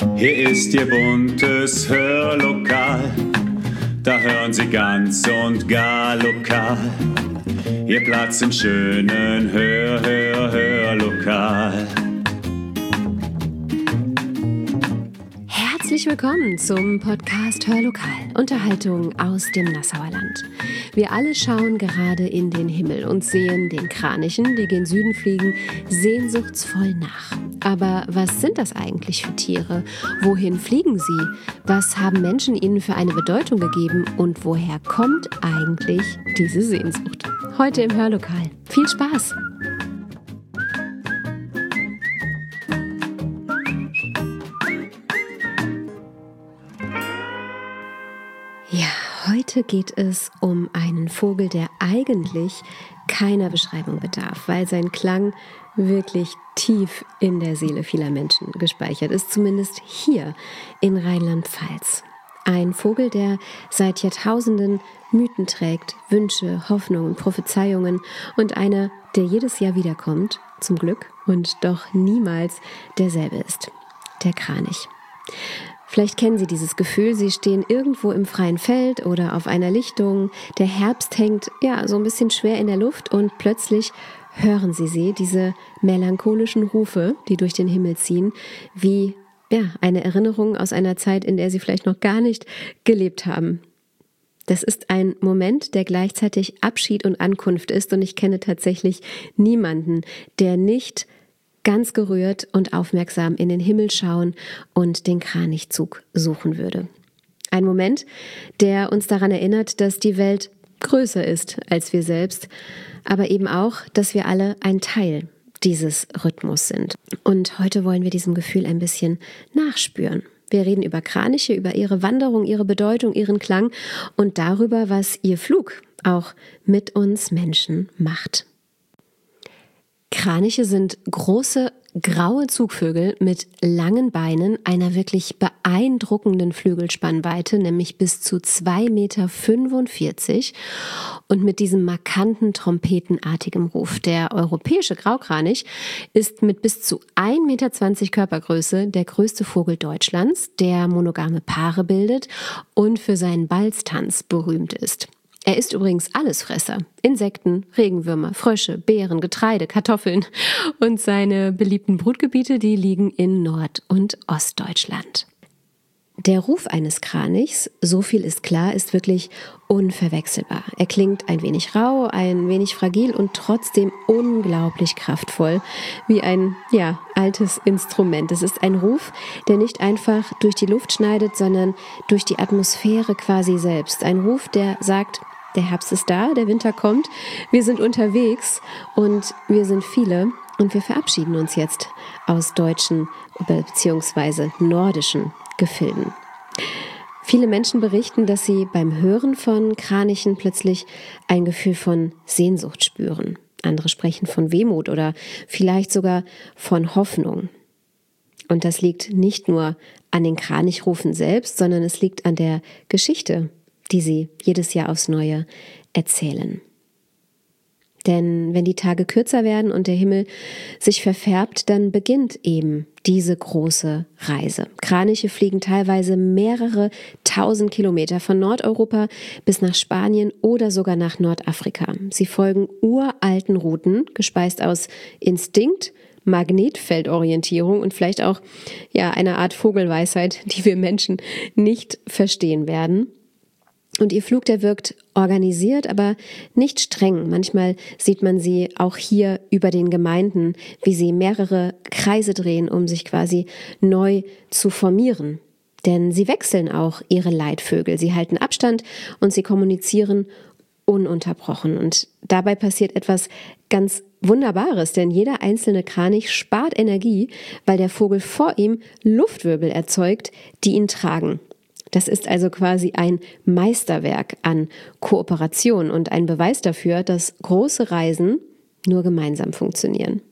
Hier ist Ihr buntes Hörlokal, da hören Sie ganz und gar lokal. Ihr Platz im schönen Hörlokal. Herzlich willkommen zum Podcast Hörlokal, Unterhaltung aus dem Nassauer Land. Wir alle schauen gerade in den Himmel und sehen den Kranichen, die gen Süden fliegen, sehnsuchtsvoll nach. Aber was sind das eigentlich für Tiere? Wohin fliegen sie? Was haben Menschen ihnen für eine Bedeutung gegeben? Und woher kommt eigentlich diese Sehnsucht? Heute im Hörlokal. Viel Spaß! Ja, heute geht es um einen Vogel, der eigentlich keiner Beschreibung bedarf, weil sein Klang wirklich tief in der Seele vieler Menschen gespeichert ist, zumindest hier in Rheinland-Pfalz. Ein Vogel, der seit Jahrtausenden Mythen trägt, Wünsche, Hoffnungen, Prophezeiungen und einer, der jedes Jahr wiederkommt, zum Glück, und doch niemals derselbe ist, der Kranich. Vielleicht kennen Sie dieses Gefühl, Sie stehen irgendwo im freien Feld oder auf einer Lichtung, der Herbst hängt so ein bisschen schwer in der Luft und plötzlich hören Sie diese melancholischen Rufe, die durch den Himmel ziehen, wie eine Erinnerung aus einer Zeit, in der Sie vielleicht noch gar nicht gelebt haben. Das ist ein Moment, der gleichzeitig Abschied und Ankunft ist, und ich kenne tatsächlich niemanden, der nicht ganz gerührt und aufmerksam in den Himmel schauen und den Kranichzug suchen würde. Ein Moment, der uns daran erinnert, dass die Welt größer ist als wir selbst, aber eben auch, dass wir alle ein Teil dieses Rhythmus sind. Und heute wollen wir diesem Gefühl ein bisschen nachspüren. Wir reden über Kraniche, über ihre Wanderung, ihre Bedeutung, ihren Klang und darüber, was ihr Flug auch mit uns Menschen macht. Kraniche sind große, graue Zugvögel mit langen Beinen, einer wirklich beeindruckenden Flügelspannweite, nämlich bis zu 2,45 Meter und mit diesem markanten, trompetenartigen Ruf. Der europäische Graukranich ist mit bis zu 1,20 Meter Körpergröße der größte Vogel Deutschlands, der monogame Paare bildet und für seinen Balztanz berühmt ist. Er ist übrigens Allesfresser. Insekten, Regenwürmer, Frösche, Beeren, Getreide, Kartoffeln. Und seine beliebten Brutgebiete, die liegen in Nord- und Ostdeutschland. Der Ruf eines Kranichs, so viel ist klar, ist wirklich unverwechselbar. Er klingt ein wenig rau, ein wenig fragil und trotzdem unglaublich kraftvoll, wie ein altes Instrument. Es ist ein Ruf, der nicht einfach durch die Luft schneidet, sondern durch die Atmosphäre quasi selbst. Ein Ruf, der sagt: Der Herbst ist da, der Winter kommt, wir sind unterwegs und wir sind viele und wir verabschieden uns jetzt aus deutschen bzw. nordischen Gefilden. Viele Menschen berichten, dass sie beim Hören von Kranichen plötzlich ein Gefühl von Sehnsucht spüren. Andere sprechen von Wehmut oder vielleicht sogar von Hoffnung. Und das liegt nicht nur an den Kranichrufen selbst, sondern es liegt an der Geschichte, die sie jedes Jahr aufs Neue erzählen. Denn wenn die Tage kürzer werden und der Himmel sich verfärbt, dann beginnt eben diese große Reise. Kraniche fliegen teilweise mehrere 1000 Kilometer von Nordeuropa bis nach Spanien oder sogar nach Nordafrika. Sie folgen uralten Routen, gespeist aus Instinkt, Magnetfeldorientierung und vielleicht auch einer Art Vogelweisheit, die wir Menschen nicht verstehen werden. Und ihr Flug, der wirkt organisiert, aber nicht streng. Manchmal sieht man sie auch hier über den Gemeinden, wie sie mehrere Kreise drehen, um sich quasi neu zu formieren. Denn sie wechseln auch ihre Leitvögel. Sie halten Abstand und sie kommunizieren ununterbrochen. Und dabei passiert etwas ganz Wunderbares, denn jeder einzelne Kranich spart Energie, weil der Vogel vor ihm Luftwirbel erzeugt, die ihn tragen. Das ist also quasi ein Meisterwerk an Kooperation und ein Beweis dafür, dass große Reisen nur gemeinsam funktionieren.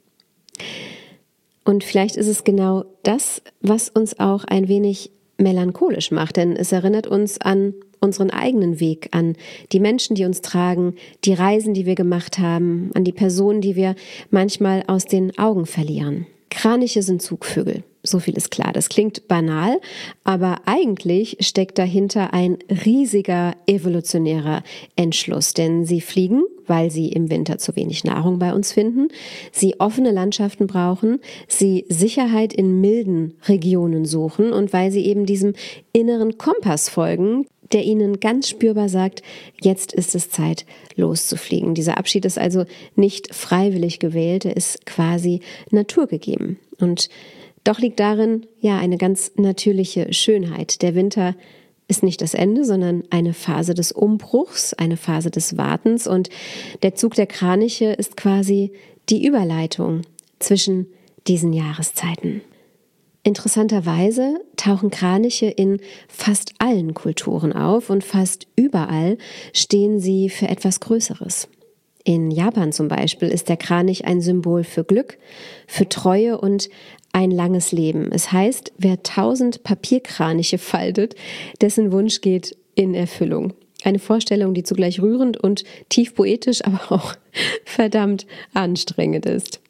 Und vielleicht ist es genau das, was uns auch ein wenig melancholisch macht, denn es erinnert uns an unseren eigenen Weg, an die Menschen, die uns tragen, die Reisen, die wir gemacht haben, an die Personen, die wir manchmal aus den Augen verlieren. Kraniche sind Zugvögel. So viel ist klar. Das klingt banal, aber eigentlich steckt dahinter ein riesiger evolutionärer Entschluss. Denn sie fliegen, weil sie im Winter zu wenig Nahrung bei uns finden, sie offene Landschaften brauchen, sie Sicherheit in milden Regionen suchen und weil sie eben diesem inneren Kompass folgen, der ihnen ganz spürbar sagt, jetzt ist es Zeit, loszufliegen. Dieser Abschied ist also nicht freiwillig gewählt, er ist quasi naturgegeben. Und doch liegt darin ja eine ganz natürliche Schönheit. Der Winter ist nicht das Ende, sondern eine Phase des Umbruchs, eine Phase des Wartens. Und der Zug der Kraniche ist quasi die Überleitung zwischen diesen Jahreszeiten. Interessanterweise tauchen Kraniche in fast allen Kulturen auf und fast überall stehen sie für etwas Größeres. In Japan zum Beispiel ist der Kranich ein Symbol für Glück, für Treue und ein langes Leben. Es heißt, wer 1000 Papierkraniche faltet, dessen Wunsch geht in Erfüllung. Eine Vorstellung, die zugleich rührend und tief poetisch, aber auch verdammt anstrengend ist.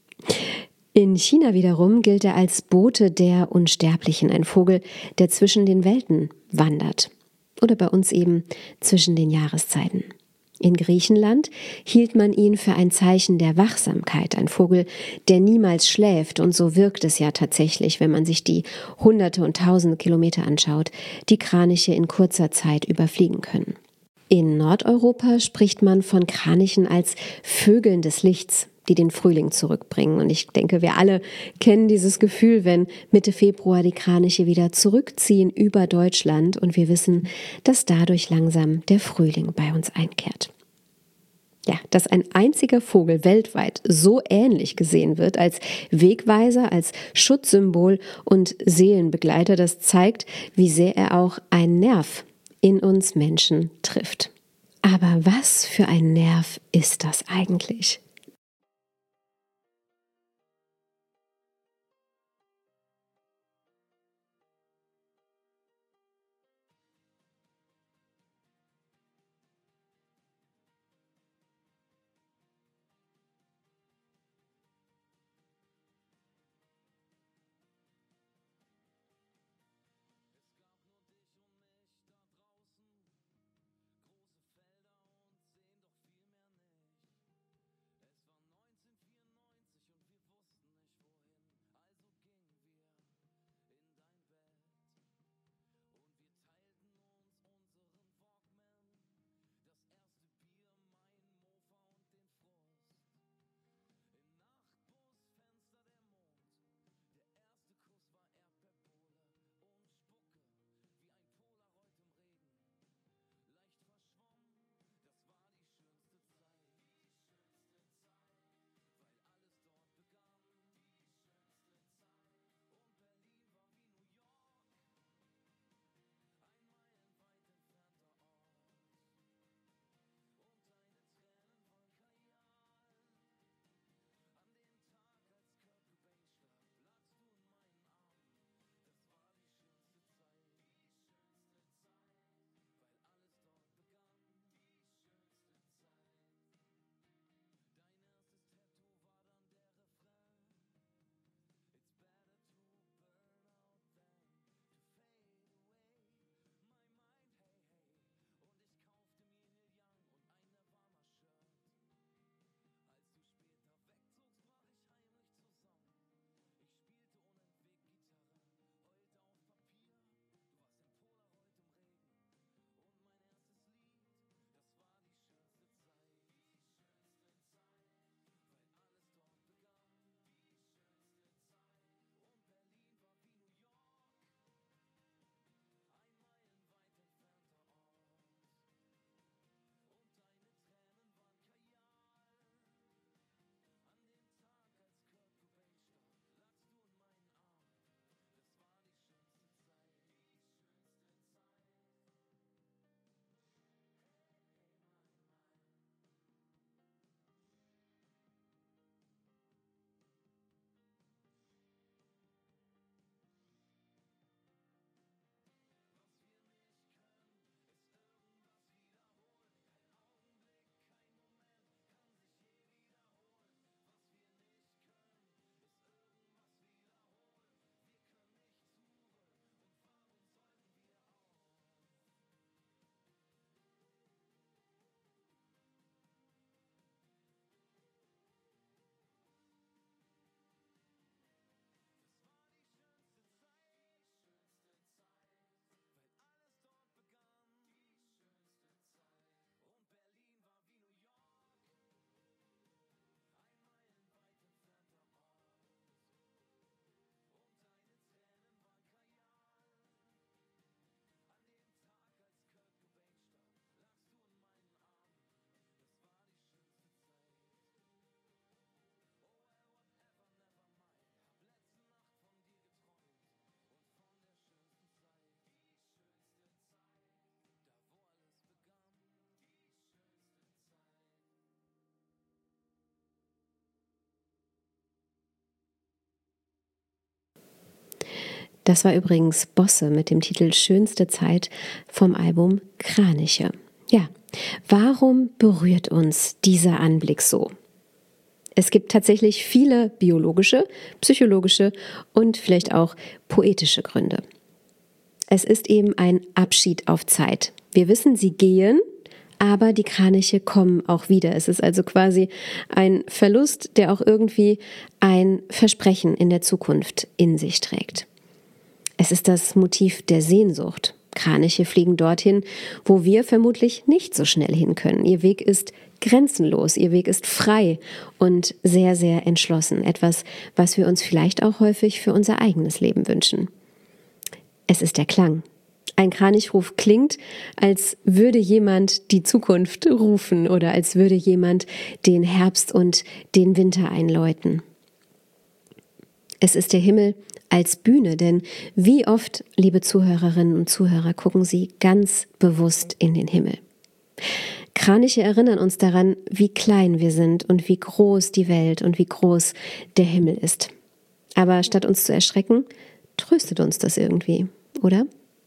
In China wiederum gilt er als Bote der Unsterblichen, ein Vogel, der zwischen den Welten wandert. Oder bei uns eben zwischen den Jahreszeiten. In Griechenland hielt man ihn für ein Zeichen der Wachsamkeit, ein Vogel, der niemals schläft. Und so wirkt es ja tatsächlich, wenn man sich die Hunderte und Tausende Kilometer anschaut, die Kraniche in kurzer Zeit überfliegen können. In Nordeuropa spricht man von Kranichen als Vögeln des Lichts, die den Frühling zurückbringen. Und ich denke, wir alle kennen dieses Gefühl, wenn Mitte Februar die Kraniche wieder zurückziehen über Deutschland und wir wissen, dass dadurch langsam der Frühling bei uns einkehrt. Ja, dass ein einziger Vogel weltweit so ähnlich gesehen wird als Wegweiser, als Schutzsymbol und Seelenbegleiter, das zeigt, wie sehr er auch einen Nerv in uns Menschen trifft. Aber was für ein Nerv ist das eigentlich? Das war übrigens Bosse mit dem Titel Schönste Zeit vom Album Kraniche. Ja, warum berührt uns dieser Anblick so? Es gibt tatsächlich viele biologische, psychologische und vielleicht auch poetische Gründe. Es ist eben ein Abschied auf Zeit. Wir wissen, sie gehen, aber die Kraniche kommen auch wieder. Es ist also quasi ein Verlust, der auch irgendwie ein Versprechen in der Zukunft in sich trägt. Es ist das Motiv der Sehnsucht. Kraniche fliegen dorthin, wo wir vermutlich nicht so schnell hin können. Ihr Weg ist grenzenlos, ihr Weg ist frei und sehr, sehr entschlossen. Etwas, was wir uns vielleicht auch häufig für unser eigenes Leben wünschen. Es ist der Klang. Ein Kranichruf klingt, als würde jemand die Zukunft rufen oder als würde jemand den Herbst und den Winter einläuten. Es ist der Himmel als Bühne, denn wie oft, liebe Zuhörerinnen und Zuhörer, gucken Sie ganz bewusst in den Himmel. Kraniche erinnern uns daran, wie klein wir sind und wie groß die Welt und wie groß der Himmel ist. Aber statt uns zu erschrecken, tröstet uns das irgendwie, oder?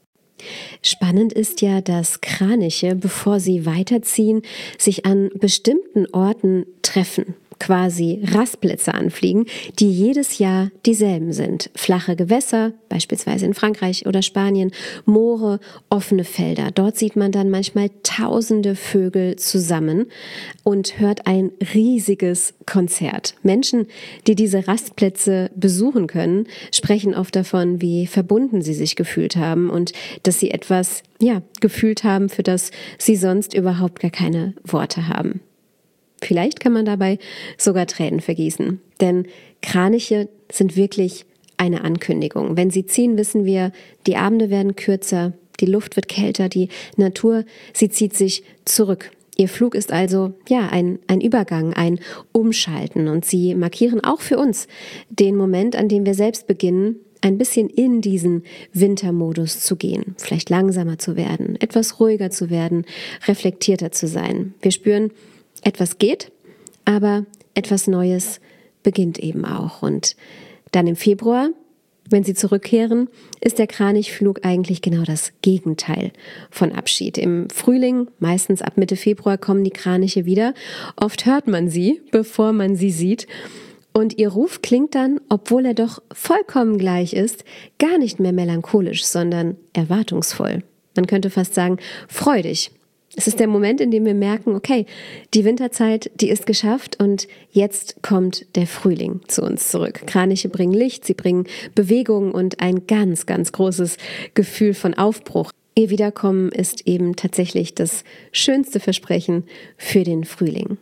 Spannend ist ja, dass Kraniche, bevor sie weiterziehen, sich an bestimmten Orten treffen, quasi Rastplätze anfliegen, die jedes Jahr dieselben sind. Flache Gewässer, beispielsweise in Frankreich oder Spanien, Moore, offene Felder. Dort sieht man dann manchmal tausende Vögel zusammen und hört ein riesiges Konzert. Menschen, die diese Rastplätze besuchen können, sprechen oft davon, wie verbunden sie sich gefühlt haben und dass sie etwas, gefühlt haben, für das sie sonst überhaupt gar keine Worte haben. Vielleicht kann man dabei sogar Tränen vergießen, denn Kraniche sind wirklich eine Ankündigung. Wenn sie ziehen, wissen wir, die Abende werden kürzer, die Luft wird kälter, die Natur, sie zieht sich zurück. Ihr Flug ist also ein Übergang, ein Umschalten und sie markieren auch für uns den Moment, an dem wir selbst beginnen, ein bisschen in diesen Wintermodus zu gehen, vielleicht langsamer zu werden, etwas ruhiger zu werden, reflektierter zu sein. Wir spüren, etwas geht, aber etwas Neues beginnt eben auch. Und dann im Februar, wenn Sie zurückkehren, ist der Kranichflug eigentlich genau das Gegenteil von Abschied. Im Frühling, meistens ab Mitte Februar, kommen die Kraniche wieder. Oft hört man sie, bevor man sie sieht. Und ihr Ruf klingt dann, obwohl er doch vollkommen gleich ist, gar nicht mehr melancholisch, sondern erwartungsvoll. Man könnte fast sagen, freudig. Es ist der Moment, in dem wir merken, okay, die Winterzeit, die ist geschafft und jetzt kommt der Frühling zu uns zurück. Kraniche bringen Licht, sie bringen Bewegung und ein ganz, ganz großes Gefühl von Aufbruch. Ihr Wiederkommen ist eben tatsächlich das schönste Versprechen für den Frühling.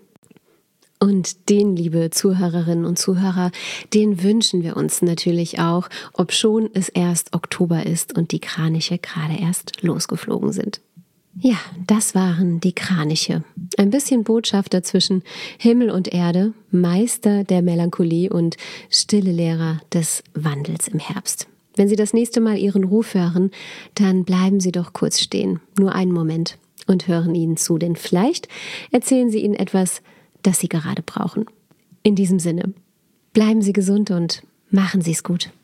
Und den, liebe Zuhörerinnen und Zuhörer, den wünschen wir uns natürlich auch, obschon es erst Oktober ist und die Kraniche gerade erst losgeflogen sind. Ja, das waren die Kraniche. Ein bisschen Botschafter zwischen Himmel und Erde, Meister der Melancholie und stille Lehrer des Wandels im Herbst. Wenn Sie das nächste Mal Ihren Ruf hören, dann bleiben Sie doch kurz stehen, nur einen Moment, und hören Ihnen zu, denn vielleicht erzählen Sie Ihnen etwas, das Sie gerade brauchen. In diesem Sinne, bleiben Sie gesund und machen Sie es gut.